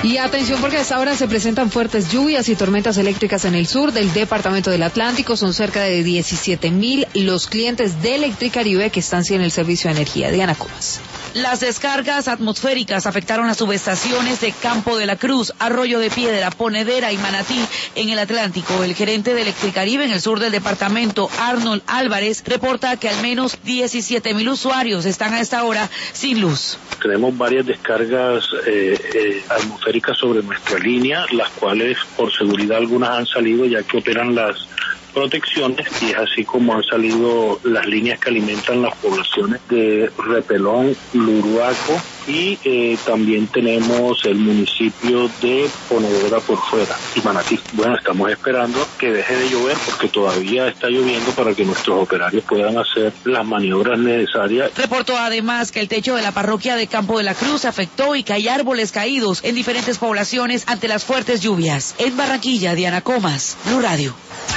Y atención porque a esta hora se presentan fuertes lluvias y tormentas eléctricas en el sur del departamento del Atlántico. Son cerca de 17.000 los clientes de Electricaribe que están sin el servicio de energía. Diana Comas. Las descargas atmosféricas afectaron a subestaciones de Campo de la Cruz, Arroyo de Piedra, Ponedera y Manatí en el Atlántico. El gerente de Electricaribe en el sur del departamento, Arnold Álvarez, reporta que al menos 17.000 usuarios están a esta hora sin luz. Tenemos varias descargas atmosféricas sobre nuestra línea, las cuales por seguridad algunas han salido ya que operan las protecciones, y es así como han salido las líneas que alimentan las poblaciones de Repelón, Luruaco, y también tenemos el municipio de Ponedera por fuera y Manatí. Bueno, estamos esperando que deje de llover porque todavía está lloviendo para que nuestros operarios puedan hacer las maniobras necesarias. Reportó además que el techo de la parroquia de Campo de la Cruz afectó y que hay árboles caídos en diferentes poblaciones ante las fuertes lluvias. En Barranquilla, Diana Comas, Blue Radio.